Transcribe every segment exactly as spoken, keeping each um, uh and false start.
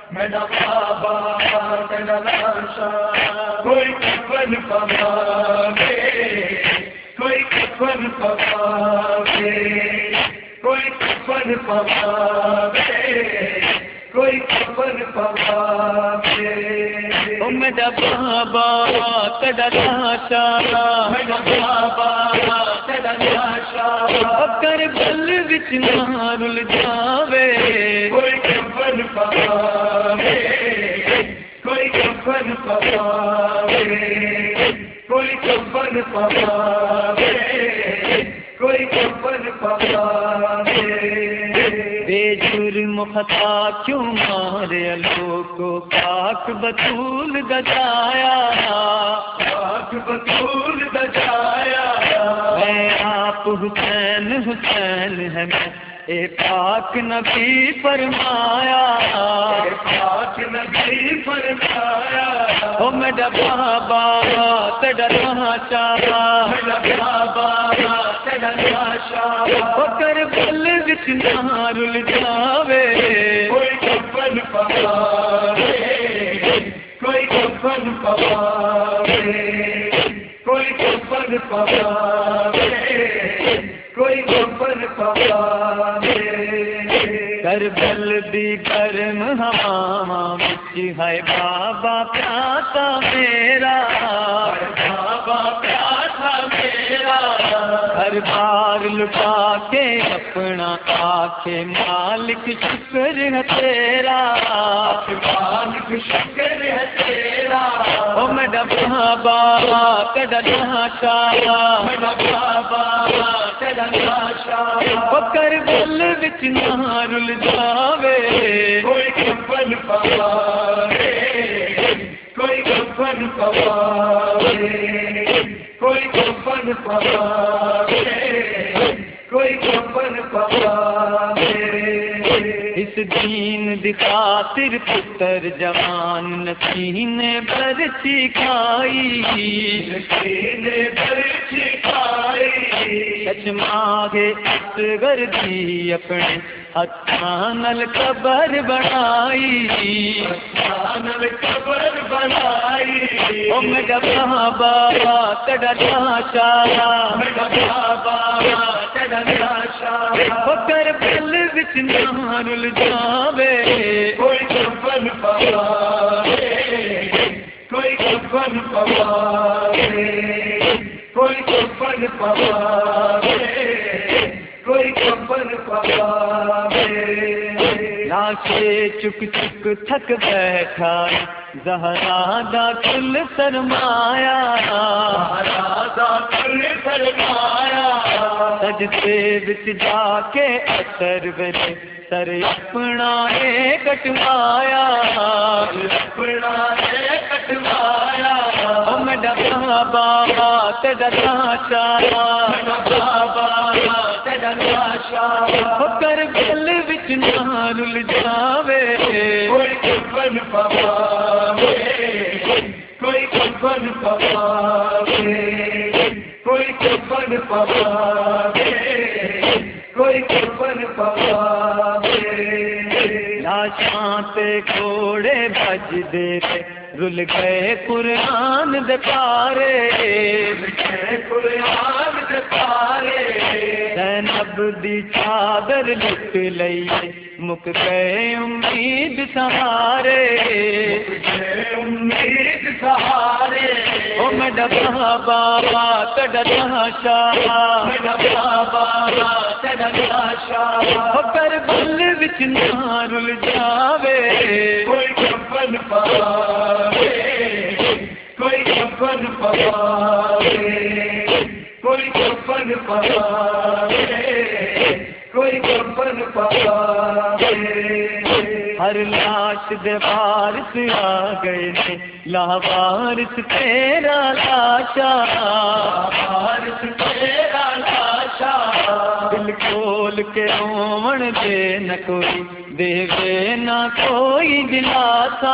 میرا بابا تیرا لاشا کوئی کفن پواوے کوئی کفن پواوے کوئی کفن پواوے کوئی کفن پواوے او میرا بابا تیرا لاشا میرا بابا تیرا لاشا کربل وچ نہ رل جاوے کوئی کفن پواوے کوئی کفن پواوے کوئی کفن پواوے کوئی کفن پواوے بے جرم خطا کیوں مارے لوگوں کو پاک بطول دجایا پاک بطول دجایا میں آپ حسین حسین ہے میں اے پاک نبی فرمایا پاک نبی فرمایا او میرا بابا تیرا لاشا میرا بابا تیرا لاشا او کربل وچ نہ رل جاوے کوئی کفن پواوے کوئی کفن پواوے کوئی کفن پواوے کوئی کفن پواوے کربل دی گرم ہواواں وچ ہے بابا پیاسا میرا بابا پیاسا میرا ہر بار لٹا کے اپنا آکھے مالک شکر ہے تیرا مالک شکر ہے تیرا او میرا بابا تیرا لاشا میرا بابا تیرا لاشا او کربل وچ نہ رل جاوے کوئی کفن پواوے کوئی کفن پواوے کوئی کفن پواوے کوئی کفن پواوے اس دین دی خاطر پتر جوان نسینے برچی کھائی سینے پر چکھائی چشماغے اصغر دی اپنے ہتھاں نال قبر بنائی نل قبر بنائی او میرا بابا تیرا لاشا میرا بابا تیرا لاشا او کربل وچ نہ رل جاوے کوئی کفن پواوے کوئی کفن پواوے کوئی کفن پواوے کوئی کفن پواوے لاشے چک چک تھک بیٹھا زہرا دا کل سرمایا راجا کل فرمایا سجدے وچ جا کے اثر ویلے سر اپنا اے کٹوایا اپنا ہے کٹوایا او میرا بابا تیرا لاشا میرا بابا تیرا لاشا او کربل وچ نہ رل جاوے کوئی کفن پواوے کوئی کفن پواوے کوئی کفن پواوے کوئی کفن پواوے لاشاں تے گھوڑے بج دے رل گئے قرآن دے پارے قرآن کے پارے زینب دی چادر لٹ لئی مک گئے امید سہارے امید سہارے او میرا بابا تیرا لاشا میرا بابا تیرا لاشا او کربل وچ نہ رل جاوے کوئی کفن پواوے کوئی کفن پواوے کوئی کفن پواوے کوئی کفن پواوے ہر لاش دے وارث آ گئے نے لاوارث تیرا لاشا وارث تیرا لاشا دل کھول کے رومن دے نہ کوئی دیوے نہ کوئی دلاسا،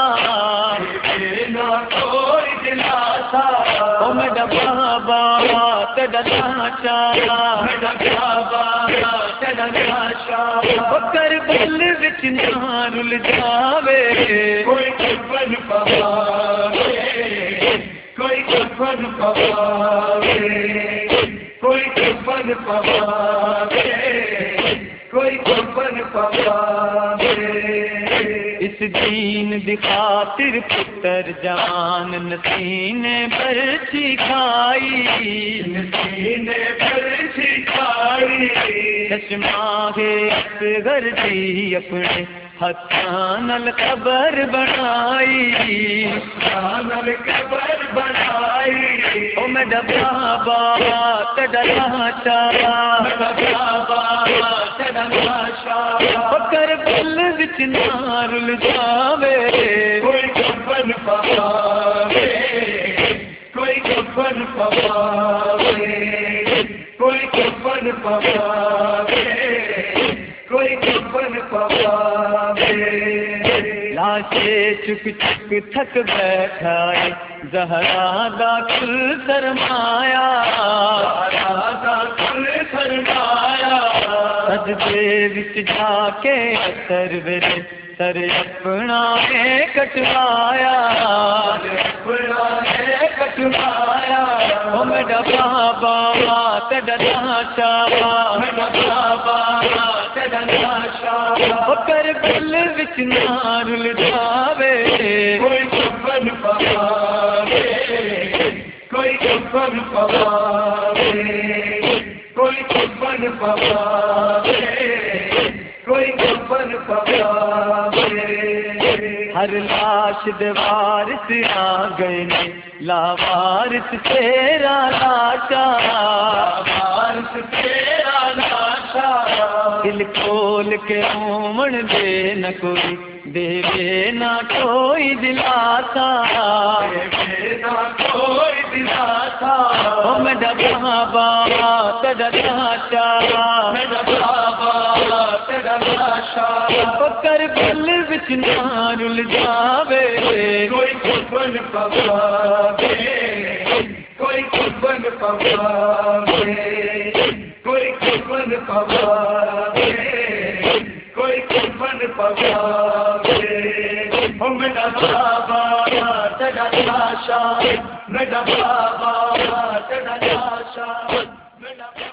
نہ کوئی دلاسا، او میرا بابا تیرا ناشا، میرا بابا تیرا ناشا، او کربل وچ نہ رل جاوے، کوئی کفن پواوے، کوئی کفن پواوے، کوئی کفن پواوے، کوئی کفن پواوے۔ اس دین دی خاطر پتر جان نسینے پر کھائی، سینے پر سکھائی، چشمہ اصغر دی اپنے ہتھاں نال قبر بنائی، نال قبر بنائی، او میرا بابا تیرا ناشا، میرا بابا تیرا ناشا، او کربل وچ نہ رل جاوے، کوئی کفن پواوے، کوئی کفن پواوے، کوئی کفن پواوے، کوئی کفن پواوے۔ لاشے چک چک تھک بیٹھا ہے زہرا دا کل سرمایا، رادا کل فرمایا، سجدے وچ جا کے اثر ویلے سر اپنا میں کٹوایا، بڑا ہے کٹوایا، او میرا بابا تیرا ناشا، میرا بابا تیرا ناشا، او کربل وچ نہ رل جاوے، کوئی کفن پواوے، کوئی کفن پواوے، کوئی کفن پواوے، کوئی کفن پواوے۔ ہر لاش دے وارث آ گئے نے، لاوارث تیرا لاشا، وارث تیرا ناشا، دل کھول کے رومن دے نہ کوئی، دے نہ کوئی دلاسا، نہ کوئی دلاسا، او میرا بابا تیرا ناشا، میرا بابا تیرا ناشا، او کربل وچ نہ رل جاوے، کوئی کفن پواوے، کوئی کفن پواوے، کوئی کفن پواوے، کوئی کفن پواوے۔ او میرا بابا تیرا ناشا، میرا بابا تیرا ناشا، میرا بابا۔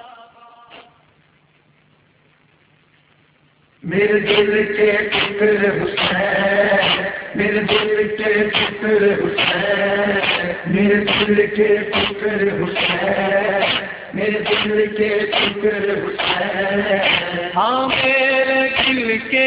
میرے دل کے ٹکڑے حسین، میرے دل کے ٹکڑے حسین، میرے دل کے ٹکڑے حسین، میرے دل کے ٹکڑے حسین، ہاں میرے دل کے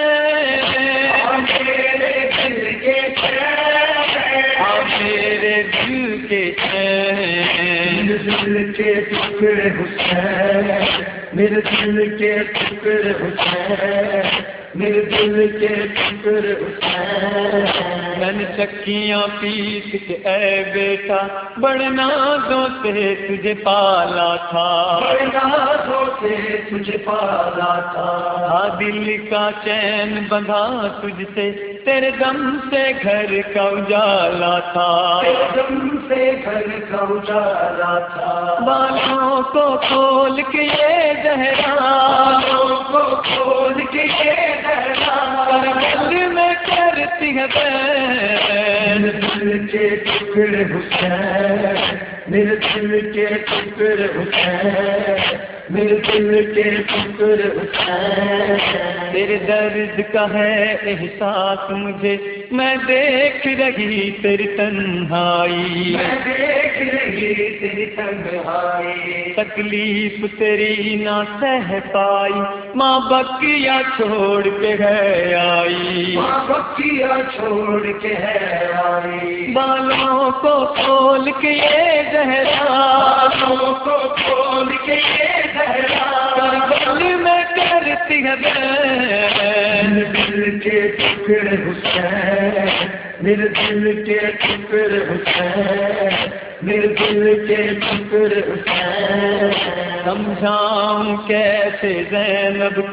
چین، میرے دل کے چین، ہاں میرے دل کے چین، میرے دل کے ٹکڑے حسین، میرے دل کے ٹکڑے حسین، میرے دل کے ٹکڑے حسین۔ میں نے چکیاں پیس کے اے بیٹا بڑے نازوں سے تجھے پالا تھا، بڑے نازوں سے تجھے پالا تھا، ہاں دل کا چین بندھا تجھ سے، تیرے دم سے گھر کا اجالا تھا، تیرے دم سے گھر کا اجالا تھا، بالوں کو کھول کے یہ زہرا، بالوں کو کھول کے یہ زہرا، کربل میں کرتی ہے بین، میرے دل کے ٹکڑے حسین، میرے دل کے ٹکڑے حسین، میرے دل کے ٹکڑے حسین۔ تیرے درد کا ہے احساس مجھے، میں دیکھ رہی تیری تنہائی، میں دیکھ رہی تیری تنہائی، تکلیف تیری نہ سہ پائی، ماں بکیا چھوڑ کے ہے آئی، ماں بکیا چھوڑ کے ہے آئی، بالوں کو کھول کے یہ زہرا، بالوں کو کھول کے یہ زہرا، کربل میں کرتی ہے بین، میرے دل کے ٹکڑے حسین، میرے دل کے ٹکڑے حسین، میرے دل کے ٹکڑے حسین۔ سمجھاؤں کیسے زینب کو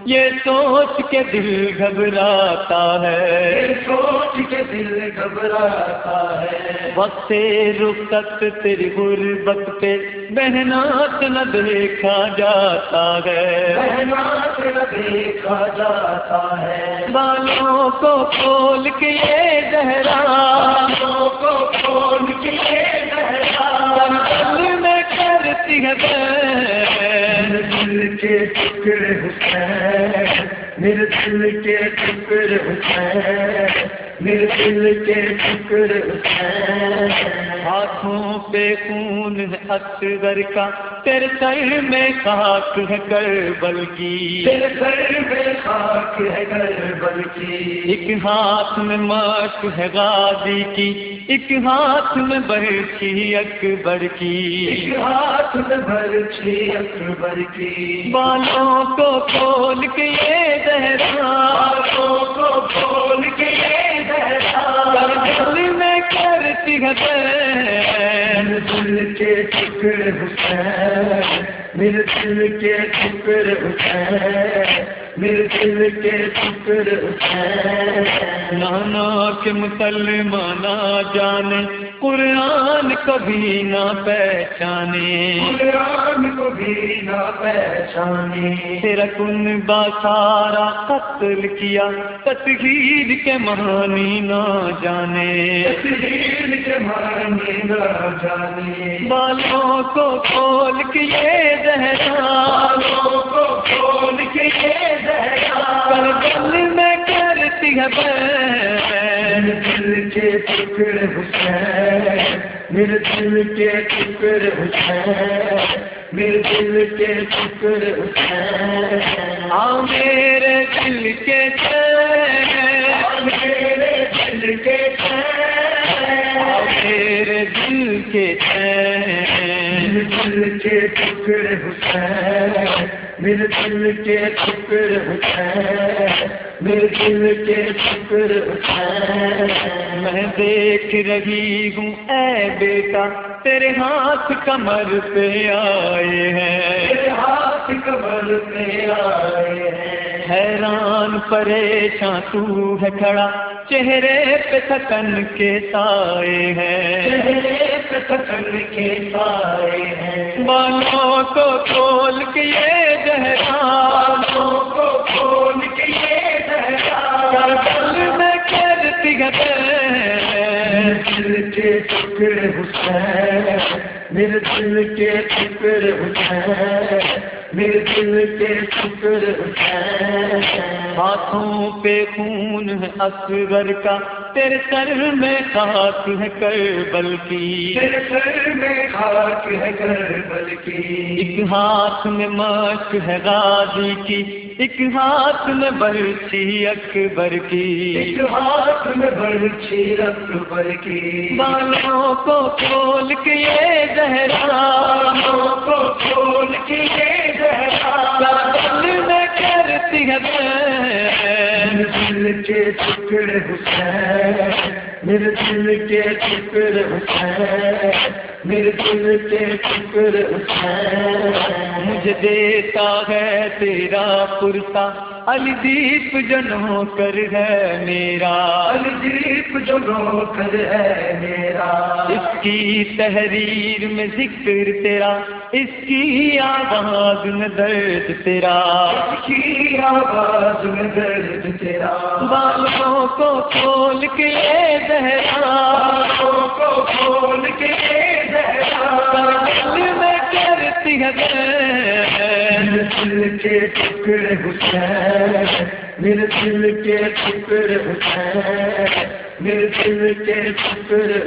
یہ سوچ کے دل گھبراتا ہے، یہ سوچ کے دل گھبراتا ہے، وقت رخصت تیری غربت پہ محنت نہ دیکھا جاتا ہے، محنت نہ دیکھا جاتا ہے، بالوں کو کھول کے یہ زہرا، بالوں کو کھول کے یہ زہرا، دل میں کرتی ہے میرے دل کے ٹکڑے حسین، میرے دل کے ٹکڑے حسین، میرے دل کے ٹکڑے حسین، ہاتھوں پہ خون ہے اصغر کا، تیرے سر میں خاک ہے کربل کی، تیرے سر میں خاک ہے کربل کی، ایک ہاتھ میں مشق ہے غازی کی، ایک ہاتھ میں برچھی اکبر کی، ایک ہاتھ میں برچھی اکبر کی، بالوں کو کھول کے یہ زہرا، بالوں کو کھول کے یہ زہرا، دل میں کرتی ہے بین، میرے دل کے ٹکڑے حسین، میرے دل کے ٹکڑے حسین، میرے دل کے ٹکڑے حسین، نانا کے مسلمان نہ جانے، قرآن کبھی نہ پہچانے، قرآن کو بھی نہ پہچانے، تیرا کن با سارا قتل کیا، تطہیر کے معنی نہ جانے، تسلیم کے معنی نہ جانے، بالوں کو کھول کے یہ زہرا، بالوں کو کھول کے یہ زہرا، دل میں کرتی ہے بین، میرے دل کے ٹکڑے حسین، میرے دل کے ٹکڑے حسین، میرے دل کے ٹکڑے حسین، آ میرے دل کے چین، میرے دل کے چین، آ میرے دل کے چین، میرے دل کے ٹکڑے حسین، میرے دل کے ٹکڑے حسین، میرے دل کے ٹکڑے حسین، میں دیکھ رہی ہوں اے بیٹا، تیرے ہاتھ کمر پہ آئے ہیں، تیرے ہاتھ کمر پہ آئے ہیں، حیران پریشان تو ہے کھڑا، چہرے پہ تھکن کے سائے ہیں، چہرے پہ تھکن کے سائے ہیں، بالوں کو کھول کے یہ زہرا، بالوں کو کھول کے یہ زہرا، دل میں کرتی ہے میرے بین، دل کے ٹکڑے حسین، میرے دل کے ٹکڑے حسین، میرے دل کے ٹکڑے حسین، ہاتھوں پہ خون ہے اصغر کا، تیرے سر میں خاک ہے کربل کی، تیرے سر میں خاک ہے کربل کی، ایک ہاتھ میں مشق ہے غازی کی، ایک ہاتھ میں برچھی اکبر کی، ایک ہاتھ میں برچھی اکبر کی، بالوں کو کھول کے یہ زہرا، بالوں کو کھول کے یہ زہرا، دل میں کرتی ہے بین، میرے دل کے ٹکڑے حسین، میرے دل کے ٹکڑے حسین، میرے دل کے ٹکڑے حسین، مجھے دیتا ہے تیرا پرسا، الدیپ جو نوکر ہے میرا، الدیپ جو نوکر ہے میرا، اس کی تحریر میں ذکر تیرا، اس کی آواز میں درد تیرا، اس کی آواز میں درد تیرا، بالوں کو کھول کے یہ زہرا، بالوں کو کھول کے یہ زہرا، دل میں کرتی ہے بین، میرے دل کے ٹکڑے حسین، میرے دل کے ٹکڑے حسین، میرے دل کے ٹکڑے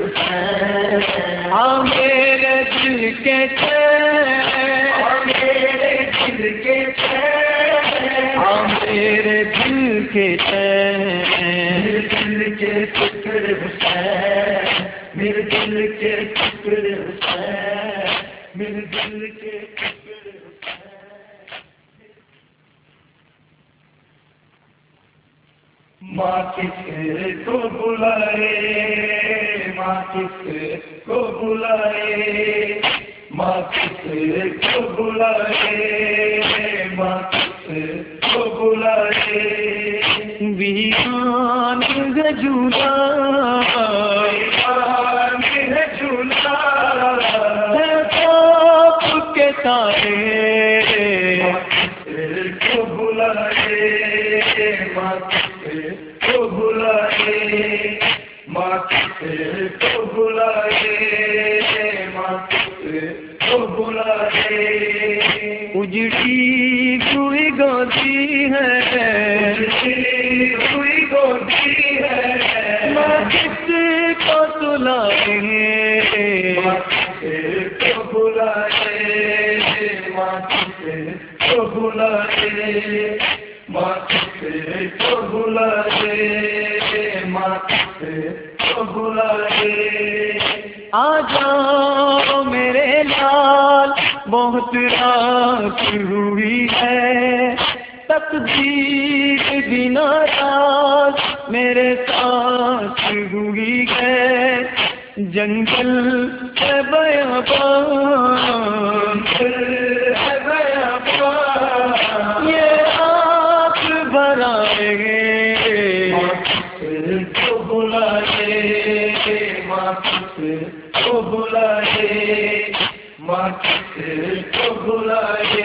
حسین، آ میرے دل کے چین، آ میرے دل کے چین، آ میرے دل کے چین، میرے دل کے ٹکڑے حسین، میرے دل کے ٹکڑے حسین، میرے دل کے ٹکڑے حسین، ماں کس کو بلائے، ماں کس کو بلائے، ماں کس کو بلائے، ماں کس کو بلائے ویران ہے جھولا ویران ہے جھولا ہے خواب کے تارے کو بلائے ماتھے کو بلائے ماتھے کو بلائے ماتھے کو بلائے اجڑی ہوئی گودی ہے ہوئی گودی ہے میں کس کو سلائے ماتھے کو بلائے ماتھے کو بلائے ماتھے کو بلائے ماتھے کو بلائے آ جاؤ میرے لال بہت رات ہوئی ہے تقدیر بنا رات میرے ساتھ ہوئی ہے جنگل ہے بیابان ہے بیابان یہ آپ بھرائیں گے کو بلائے ماتھے کو بلائے ماتھے کو بلائے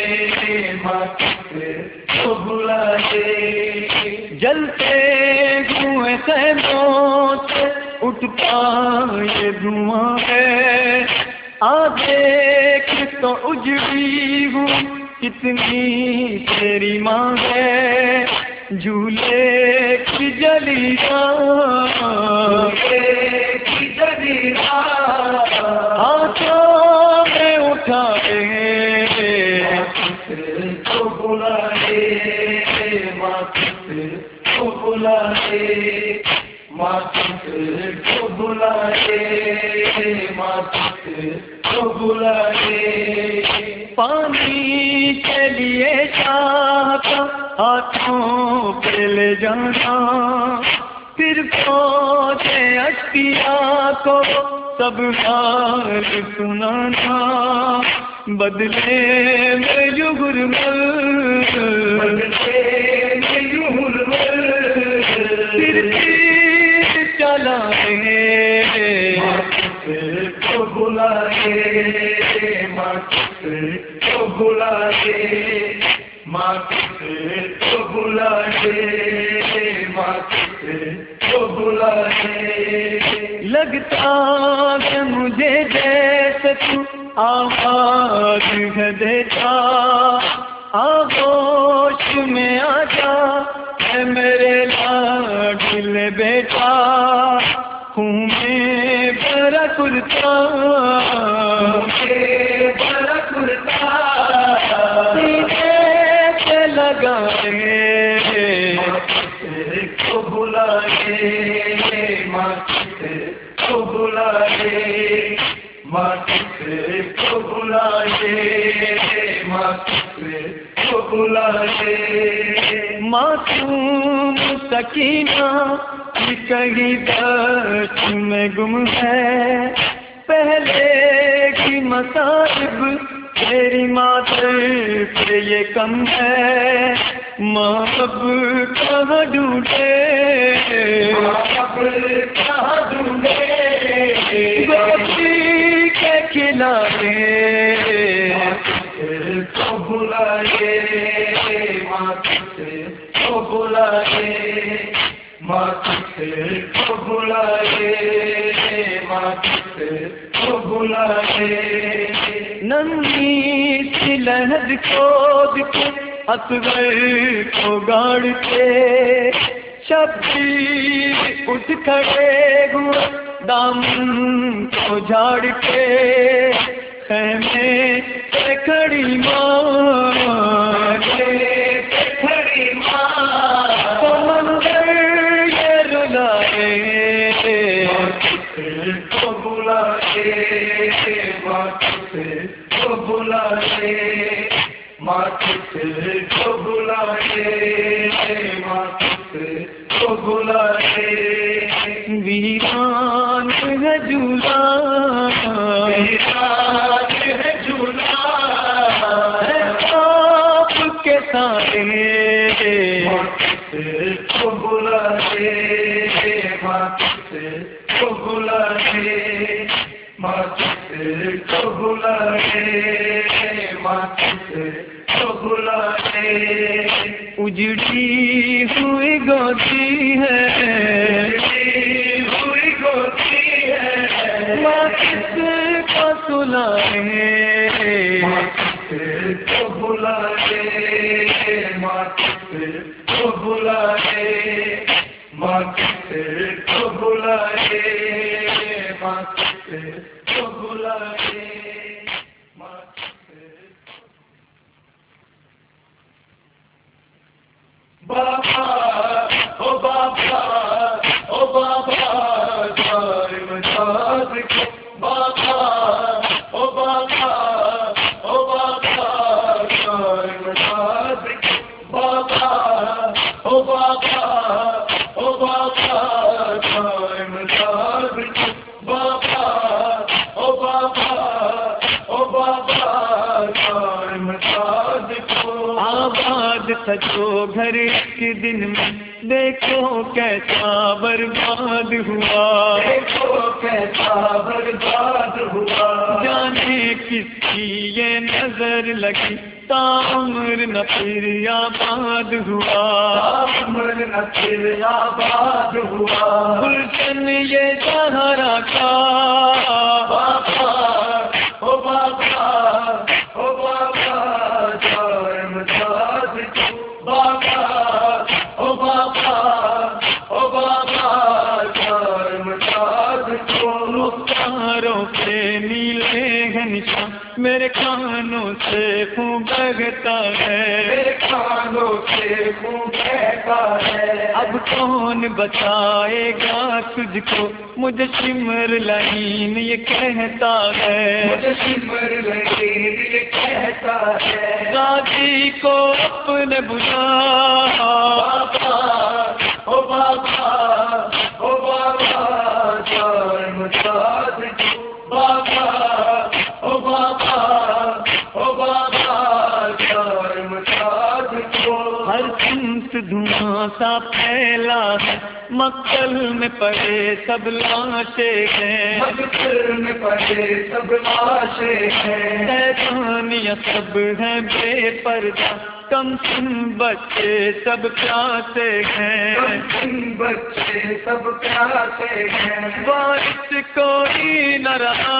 ماتھے کو بلائے جلتے ہوئے خیموں سے اٹھتا یہ دھواں ہے آ دیکھ تو اجڑی ہوں کتنی تیری ماں ہے جھولے کی جلی کی جلی ہاتھوں میں اٹھائے کو بلائے ماتھے کو بلائے ماتھے کو بلائے ماتھے کو بلائے پانی کے لیے چاہتا ہاتھوں پہ لے جانا پھر پہنچے اشکیا کو سب حال سنانا بدلے میں یوں گرمل بدلے میں یوں گرمل پھر تیر چلائے ماتھے کو بلائے ماتھے کو بلائے ماتھے کو بلائے ماتھے کو بلائے لگتا ہے مجھے جیسے تو آواز ہے دیتا آغوش میں آ جا اے میرے لاڈلے بیٹا ہوں میں بڑا کرتا بڑا کرتا سینے سے لگائے ماتھے کو بلائے ماتھے کو بلائے ماتھے کو بلائے ماتھے کو بلائے معصوم سکینہ کی کہیں دست میں گم ہے پہلے کی مصائب تیری ماتر پہ یہ کم ہے ماں اب کہاں ڈھونڈے کہاں ڈھونڈے گوشی کے کھلانے کو بلائے ماتھے کو بلائے ماتھے کو بلائے ماتھے کو بلائے ننھی سی لہد کھود کے اصغر کو گاڑ کے شبیر اٹھ کھڑے ہوئے دامن کو جھاڑ کے خیمے پہ کھڑی ماں کھڑی ماں تو منظر یہ رلائے کو بلائے ماتھے کو بلائے ماتھے کو بلائے ماتھے کو بلائے ویران ہے جھولا ویران ہے جھولا ہے خواب کے سارے کو بلا دے کو بلا دے کو بلا دے کو بلا دے اجڑی ہوئی گوتی ہے ہوئی گوتی ہے ماں کس کو سلائے کو بلا دے ماں کو بلا دے ماں کو بلا دے ماں کو بلا دے بابا او بابا او بابا جائے مجاز کو بابا او بابا او بابا جائے مجاز کو بابا او بابا او بابا جائے مجاز کو بابا او بابا او بابا جائے مجاز کو آباد سجو گھر کے دن میں دیکھو کیسا برباد ہوا دیکھو کیسا برباد ہوا جانے کس کی یہ نظر لگی تامر نہ پھر آباد ہوا عمر نہ پھر آباد ہوا گلشن یہ سہارا کا بابا او بابا او بابا جائے مجاز کو بابا او بابا او بابا جائے مجاز کو رخساروں پہ نیلے ہیں نشان میرے کانوں سے خون بہتا ہے میرے کانوں سے خون بہتا ہے اب کون بچائے گا تجھ کو مجھے سمر لائن یہ کہتا ہے مجھے سمر لگے یہ کہتا ہے غازی کو اپنے بلا بابا او بابا او بابا جائے مجاز کو بابا او بابا او بابا جائے مجاز کو ہر سمت دھواں سا پھیلا ہے مقتل میں پڑے سب لاشیں ہیں مقتل میں پڑے سب لاشیں ہیں شیطانیاں سب ہیں بے پردہ کم سن بچے سب پیاسے ہیں کم بچے سب پیاسے ہیں بارش کوئی نہ رہا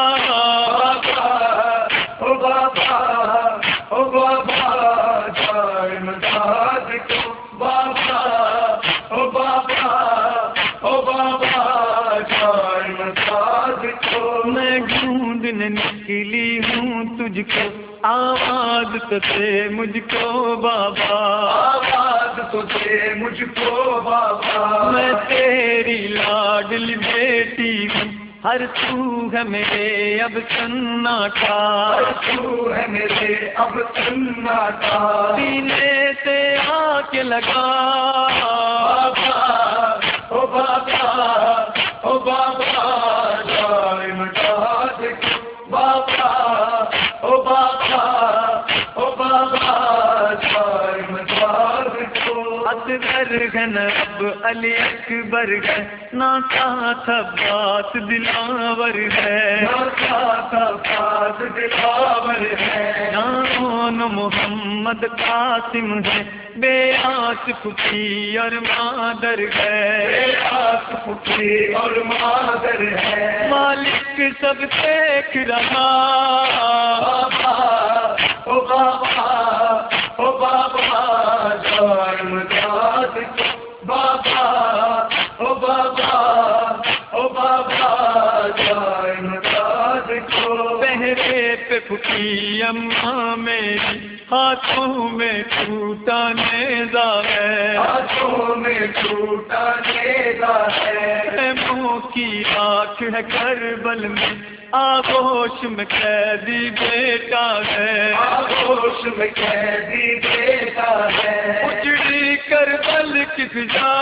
بابا او بابا او بابا جائے مجاز کو بابا او بابا او بابا جائے مجاز کو میں ڈھونڈنے نکلی ہوں تجھ کو آواز تو سے مجھ کو بابا آواز تجھے مجھ کو بابا میں تیری لاڈلی بیٹی ہوں ہر تو ہے میرے اب سناٹا تو ہے میرے اب سناٹا سینے سے آ کے لگا بابا او بابا او بابا جائے مجاز کو بابا او بابا او بابا جائے مجاز کو اصغر ہے اب علی اکبر ہے ناتا تھا بات دلاور ہے بات دلاور ہے نام محمد قاسم ہے بے آس پھوپھی اور مادر ہے آس پھوپھی اور مادر ہے مالک سب دیکھ رہا بابا او بابا او بابا جائے مجاز کو بابا او بابا او بابا جائے مجاز کو پہرے پہ پھوپھی اماں میری ہاتھوں میں ٹوٹا نیزا ہے ہاتھوں میں ٹوٹا نیزا ہے منہ کی آنکھ ہے کربل میں آغوش میں قیدی بیٹا ہے آغوش میں قیدی بیٹا ہے اجڑی کربل کی فضا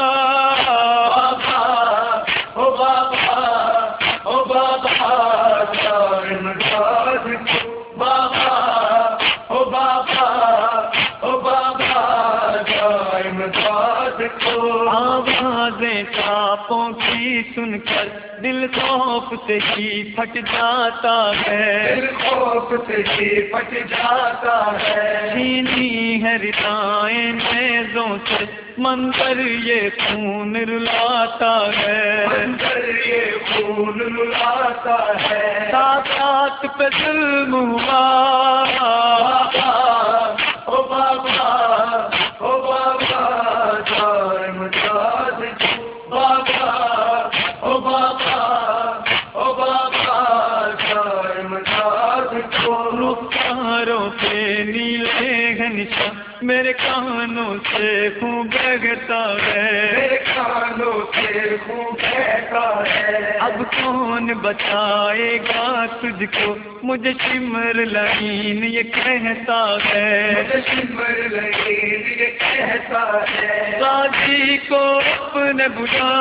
بابا او بابا او بابا جائے مجاز کو بابا او بابا او بابا جائے خبریں چاپوں کی سن کر دل خوف سے ہی پھٹ جاتا ہے، دل خوف سے ہی پھٹ جاتا ہے، چھینی ہے ردائیں نیزوں سے منظر یہ خون رلاتا ہے، منظر یہ خون رلاتا ہے، ساتھ پہ ظلم ہوا او بابا او بابا جان مجاد بابا او بابا او بابا جان مجاد کو رخساروں پہ نیلے ہیں نشان میرے کانوں سے خون بہتا ہے، میرے کانوں سے خون بہتا ہے، اب کون بچائے گا تجھ کو مجھے شمر لعین یہ کہتا ہے، مجھے شمر لگین یہ کہتا ہے، غازی کو اپنے بلا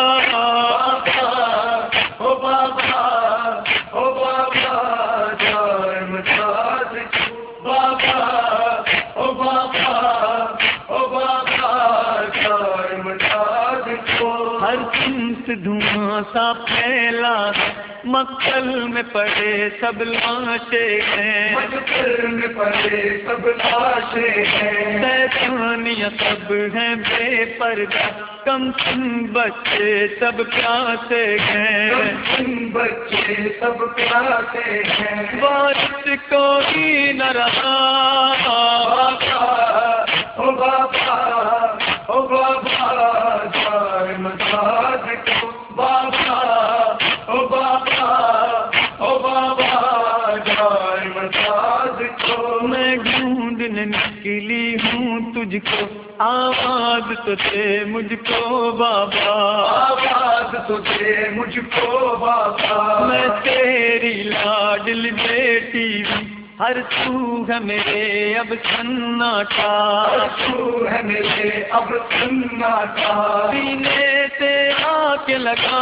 بابا او بابا او بابا جان مجاد بابا او بابا او بابا جان مجاد کو ہر چنس دھواں سا پھیلا ہے، مقتل میں پڑے سب لاشیں ہیں، مجبور میں پڑے سب لاشیں ہیں، شیطانیاں سب ہیں بے پردہ، کم سن بچے سب پیاسے ہیں، کم بچے سب پیاسے ہیں، بارش کوئی نہ رہا بابا او بابا او بابا جان مجاد کو بابا او بابا او بابا جان مجاد کو میں ڈھونڈنے نکلی ہوں تجھ کو، آواز تو دے مجھ کو بابا، آواز تجھے مجھ کو بابا میں تیری لاڈلی بیٹی ہوں، ہر سو ہے میرے اب سناٹا، تو ہے میرے اب سننا تھا سینے سے آ کے لگا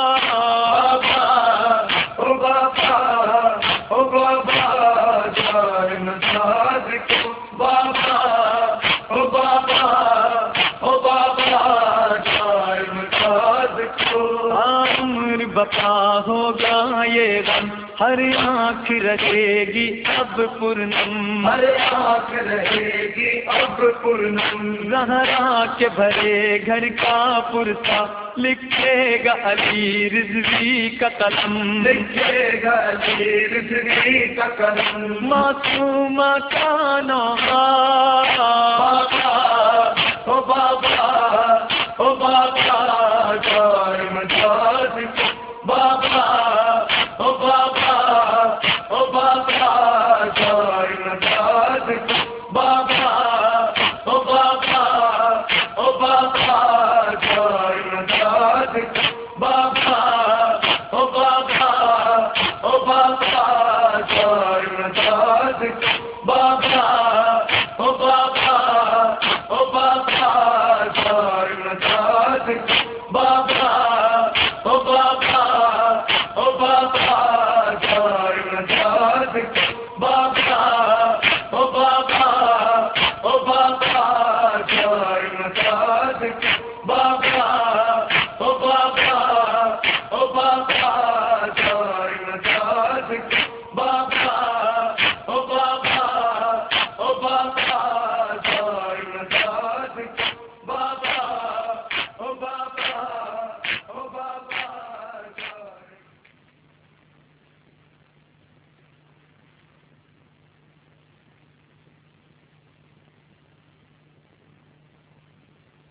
بابا او بابا او بابا جان مجاد کو بابا او بابا او بابا جان مجاد کو عمر بقا ہوگا یہ غم، ہر آنکھ رہے گی اب پرنم، ہر آنکھ رہے گی اب پورنم زہرا کے بھرے گھر کا پرسا لکھے گا علی رضوی کا قلم، لکھے گا علی رضوی کا قلم معصومہ کا نام بابا او بابا او بابا جان مجاد کو بابا او بابا او بابا جان مجاد کو بابا او بابا او بابا جان مجاد کو بابا او بابا او بابا جان مجاد کو بابا او بابا او بابا جان مجاد کو بابا او بابا او بابا جان مجاد کو بابا او بابا او بابا جان مجاد کو بابا